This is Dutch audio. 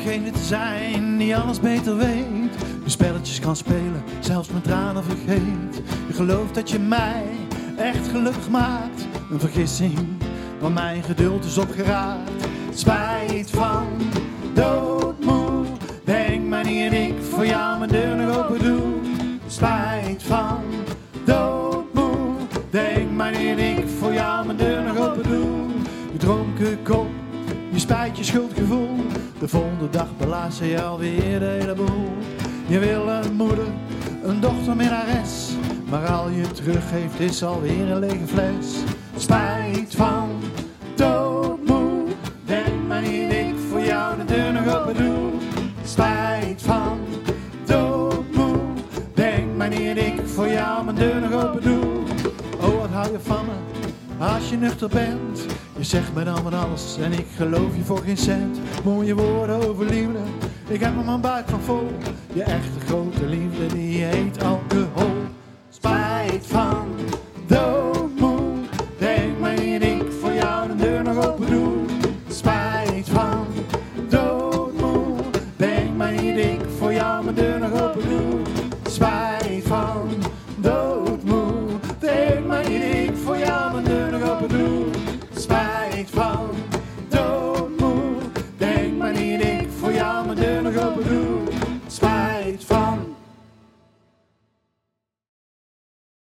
degene te zijn die alles beter weet. Je spelletjes kan spelen, zelfs met tranen vergeet. Je gelooft dat je mij echt gelukkig maakt. Een vergissing, want mijn geduld is opgeraakt. Spijt van doodmoe, denk maar niet en ik voor jou mijn deur nog open doe. Spijt van doodmoe, denk maar niet en ik voor jou mijn deur nog open doe. Je dronken kop, je spijt je schuldgevoel. De volgende dag belaast je alweer de hele boel. Je wil een moeder, een dochter minnares, maar al je teruggeeft is alweer een lege fles. Spijt van doodmoe, denk maar niet ik voor jou de deur nog open doe. Spijt van doodmoe, denk maar niet ik voor jou mijn deur nog open doe. Oh, wat hou je van me als je nuchter bent? Je zegt me dan van alles en ik geloof je voor geen cent. Mooie woorden over liefde, ik heb er mijn buik van vol. Je echte grote liefde die heet alcohol. Spijt van